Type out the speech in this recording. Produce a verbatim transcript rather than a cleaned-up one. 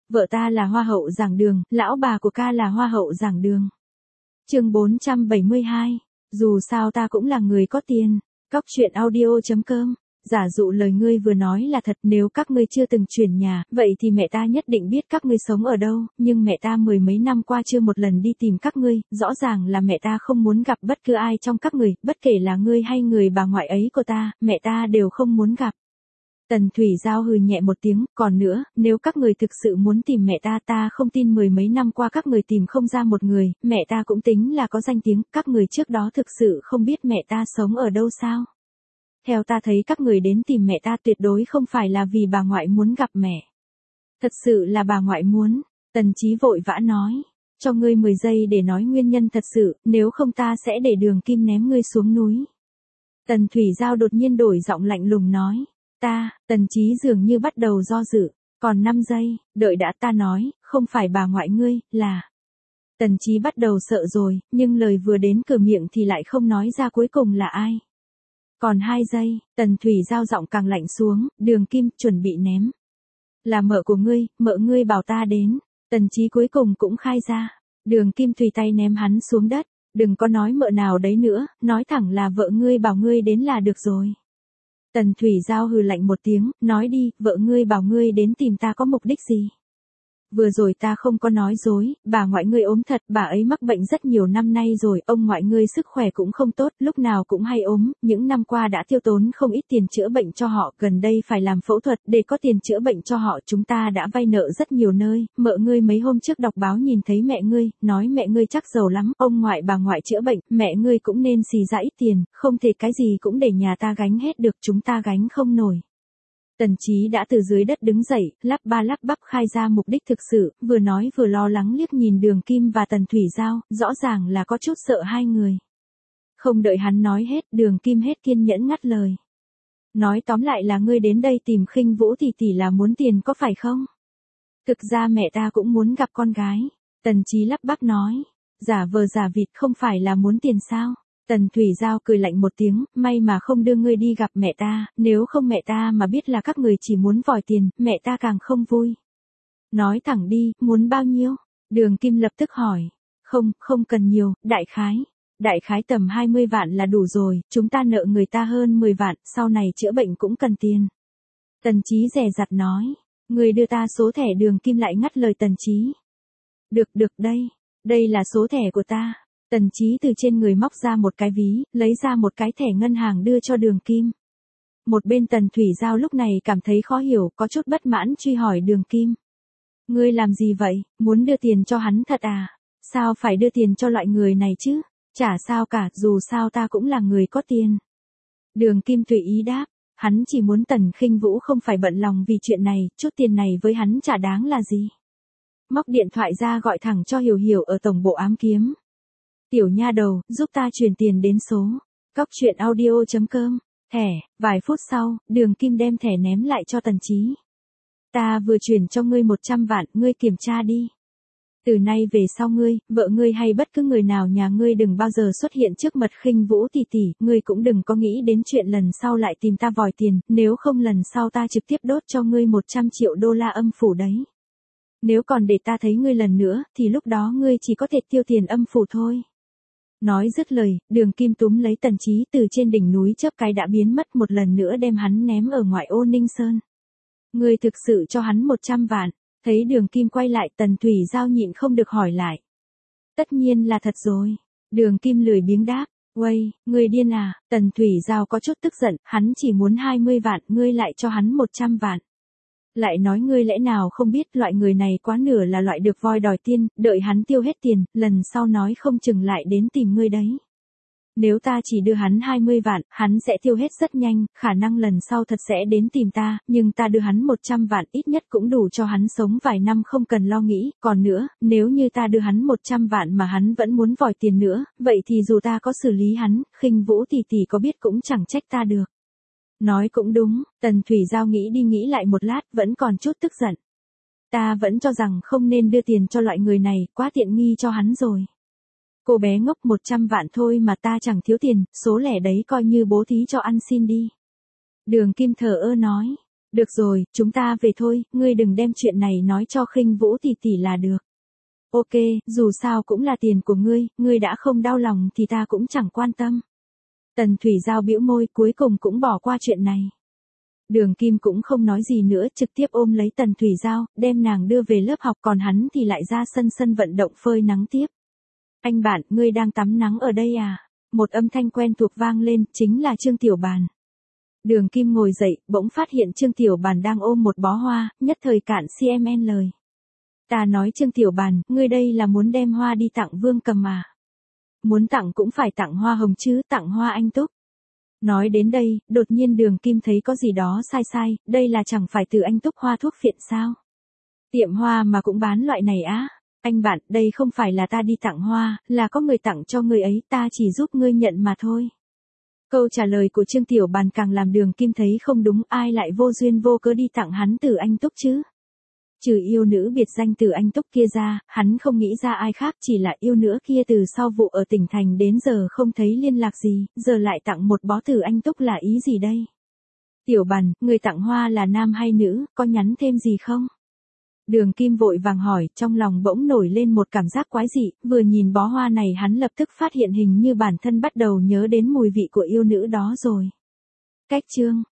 Vợ ta là hoa hậu giảng đường, lão bà của ca là hoa hậu giảng đường. Chương bốn trăm bảy mươi hai. Dù sao ta cũng là người có tiền. Cóc truyện audio chấm com. Giả dụ lời ngươi vừa nói là thật, nếu các ngươi chưa từng chuyển nhà, vậy thì mẹ ta nhất định biết các ngươi sống ở đâu, nhưng mẹ ta mười mấy năm qua chưa một lần đi tìm các ngươi, rõ ràng là mẹ ta không muốn gặp bất cứ ai trong các ngươi, bất kể là ngươi hay người bà ngoại ấy của ta, mẹ ta đều không muốn gặp. Tần Thủy Giao hừ nhẹ một tiếng, còn nữa, nếu các người thực sự muốn tìm mẹ ta, ta không tin mười mấy năm qua các người tìm không ra một người, mẹ ta cũng tính là có danh tiếng, các người trước đó thực sự không biết mẹ ta sống ở đâu sao? Theo ta thấy các người đến tìm mẹ ta tuyệt đối không phải là vì bà ngoại muốn gặp mẹ. Thật sự là bà ngoại muốn, Tần Chí vội vã nói, cho ngươi mười giây để nói nguyên nhân thật sự, nếu không ta sẽ để Đường Kim ném ngươi xuống núi. Tần Thủy Giao đột nhiên đổi giọng lạnh lùng nói. Ta, Tần Chí dường như bắt đầu do dự, còn năm giây, đợi đã, ta nói, không phải bà ngoại ngươi, là... Tần Chí bắt đầu sợ rồi, nhưng lời vừa đến cửa miệng thì lại không nói ra cuối cùng là ai. Còn hai giây, Tần Thủy Giao giọng càng lạnh xuống, Đường Kim chuẩn bị ném. Là mợ của ngươi, mợ ngươi bảo ta đến. Tần Chí cuối cùng cũng khai ra. Đường Kim tùy tay ném hắn xuống đất, đừng có nói mợ nào đấy nữa, nói thẳng là vợ ngươi bảo ngươi đến là được rồi. Tần Thủy Giao hừ lạnh một tiếng, nói đi, vợ ngươi bảo ngươi đến tìm ta có mục đích gì? Vừa rồi ta không có nói dối, bà ngoại ngươi ốm thật, bà ấy mắc bệnh rất nhiều năm nay rồi, ông ngoại ngươi sức khỏe cũng không tốt, lúc nào cũng hay ốm, những năm qua đã tiêu tốn không ít tiền chữa bệnh cho họ, gần đây phải làm phẫu thuật, để có tiền chữa bệnh cho họ, chúng ta đã vay nợ rất nhiều nơi, mợ ngươi mấy hôm trước đọc báo nhìn thấy mẹ ngươi, nói mẹ ngươi chắc giàu lắm, ông ngoại bà ngoại chữa bệnh, mẹ ngươi cũng nên xì ra ít tiền, không thể cái gì cũng để nhà ta gánh hết được, chúng ta gánh không nổi. Tần Chí đã từ dưới đất đứng dậy, lắp ba lắp bắp khai ra mục đích thực sự, vừa nói vừa lo lắng liếc nhìn Đường Kim và Tần Thủy Giao, rõ ràng là có chút sợ hai người. Không đợi hắn nói hết, Đường Kim hết kiên nhẫn ngắt lời. Nói tóm lại là ngươi đến đây tìm Khinh Vũ tỷ tỷ là muốn tiền có phải không? Thực ra mẹ ta cũng muốn gặp con gái. Tần Chí lắp bắp nói, giả vờ giả vịt không phải là muốn tiền sao? Tần Thủy Giao cười lạnh một tiếng, may mà không đưa ngươi đi gặp mẹ ta, nếu không mẹ ta mà biết là các người chỉ muốn vòi tiền, mẹ ta càng không vui. Nói thẳng đi, muốn bao nhiêu? Đường Kim lập tức hỏi. Không, không cần nhiều, đại khái. Đại khái tầm hai mươi vạn là đủ rồi, chúng ta nợ người ta hơn mười vạn, sau này chữa bệnh cũng cần tiền. Tần Chí dè dặt nói, người đưa ta số thẻ. Đường Kim lại ngắt lời Tần Chí. Được được đây, đây là số thẻ của ta. Tần Chí từ trên người móc ra một cái ví, lấy ra một cái thẻ ngân hàng đưa cho Đường Kim. Một bên Tần Thủy Giao lúc này cảm thấy khó hiểu, có chút bất mãn truy hỏi Đường Kim. Ngươi làm gì vậy, muốn đưa tiền cho hắn thật à? Sao phải đưa tiền cho loại người này chứ? Chả sao cả, dù sao ta cũng là người có tiền. Đường Kim tùy ý đáp, hắn chỉ muốn Tần Khinh Vũ không phải bận lòng vì chuyện này, chút tiền này với hắn chả đáng là gì. Móc điện thoại ra gọi thẳng cho Hiểu Hiểu ở tổng bộ ám kiếm. Tiểu nha đầu, giúp ta chuyển tiền đến số. Cóc truyện audio chấm com. Thẻ, vài phút sau, Đường Kim đem thẻ ném lại cho Tần Chí. Ta vừa chuyển cho ngươi một trăm vạn, ngươi kiểm tra đi. Từ nay về sau ngươi, vợ ngươi hay bất cứ người nào nhà ngươi đừng bao giờ xuất hiện trước mặt Khinh Vũ tỷ tỷ, ngươi cũng đừng có nghĩ đến chuyện lần sau lại tìm ta vòi tiền, nếu không lần sau ta trực tiếp đốt cho ngươi một trăm triệu đô la âm phủ đấy. Nếu còn để ta thấy ngươi lần nữa, thì lúc đó ngươi chỉ có thể tiêu tiền âm phủ thôi. Nói dứt lời, Đường Kim túm lấy Tần Chí từ trên đỉnh núi chớp cái đã biến mất, một lần nữa đem hắn ném ở ngoại ô Ninh Sơn. Ngươi thực sự cho hắn một trăm vạn, thấy Đường Kim quay lại, Tần Thủy Giao nhịn không được hỏi lại. Tất nhiên là thật rồi. Đường Kim lười biếng đáp, uây, ngươi điên à? Tần Thủy Giao có chút tức giận, hắn chỉ muốn hai mươi vạn, ngươi lại cho hắn một trăm vạn. Lại nói ngươi lẽ nào không biết loại người này quá nửa là loại được voi đòi tiên, đợi hắn tiêu hết tiền, lần sau nói không chừng lại đến tìm ngươi đấy. Nếu ta chỉ đưa hắn hai mươi vạn, hắn sẽ tiêu hết rất nhanh, khả năng lần sau thật sẽ đến tìm ta, nhưng ta đưa hắn một trăm vạn ít nhất cũng đủ cho hắn sống vài năm không cần lo nghĩ, còn nữa, nếu như ta đưa hắn một trăm vạn mà hắn vẫn muốn vòi tiền nữa, vậy thì dù ta có xử lý hắn, Khinh Vũ tỷ tỷ có biết cũng chẳng trách ta được. Nói cũng đúng, Tần Thủy Giao nghĩ đi nghĩ lại một lát, vẫn còn chút tức giận. Ta vẫn cho rằng không nên đưa tiền cho loại người này, quá tiện nghi cho hắn rồi. Cô bé ngốc, một trăm vạn thôi mà ta chẳng thiếu tiền, số lẻ đấy coi như bố thí cho ăn xin đi. Đường Kim thờ ơ nói, Được rồi, chúng ta về thôi, ngươi đừng đem chuyện này nói cho Khinh Vũ tỷ tỷ là được. Ok, dù sao cũng là tiền của ngươi, ngươi đã không đau lòng thì ta cũng chẳng quan tâm. Tần Thủy Giao bĩu môi, cuối cùng cũng bỏ qua chuyện này. Đường Kim cũng không nói gì nữa, trực tiếp ôm lấy Tần Thủy Giao, đem nàng đưa về lớp học, còn hắn thì lại ra sân sân vận động phơi nắng tiếp. Anh bạn, ngươi đang tắm nắng ở đây à? Một âm thanh quen thuộc vang lên, chính là Trương Tiểu Bàn. Đường Kim ngồi dậy, bỗng phát hiện Trương Tiểu Bàn đang ôm một bó hoa, nhất thời cạn xê em en lời. Ta nói Trương Tiểu Bàn, ngươi đây là muốn đem hoa đi tặng Vương Cầm à? Muốn tặng cũng phải tặng hoa hồng chứ, tặng hoa anh túc. Nói đến đây, đột nhiên Đường Kim thấy có gì đó sai sai, đây là chẳng phải từ anh túc hoa thuốc phiện sao? Tiệm hoa mà cũng bán loại này á? Anh bạn, đây không phải là ta đi tặng hoa, là có người tặng cho người ấy, ta chỉ giúp ngươi nhận mà thôi. Câu trả lời của Trương Tiểu Bàn càng làm Đường Kim thấy không đúng, ai lại vô duyên vô cớ đi tặng hắn Từ Anh Túc chứ? Trừ yêu nữ biệt danh Từ Anh Túc kia ra, hắn không nghĩ ra ai khác, chỉ là yêu nữ kia từ sau vụ ở tỉnh thành đến giờ không thấy liên lạc gì, giờ lại tặng một bó Từ Anh Túc là ý gì đây? Tiểu Bàn, người tặng hoa là nam hay nữ, có nhắn thêm gì không? Đường Kim vội vàng hỏi, trong lòng bỗng nổi lên một cảm giác quái dị, vừa nhìn bó hoa này hắn lập tức phát hiện hình như bản thân bắt đầu nhớ đến mùi vị của yêu nữ đó rồi. Cách chương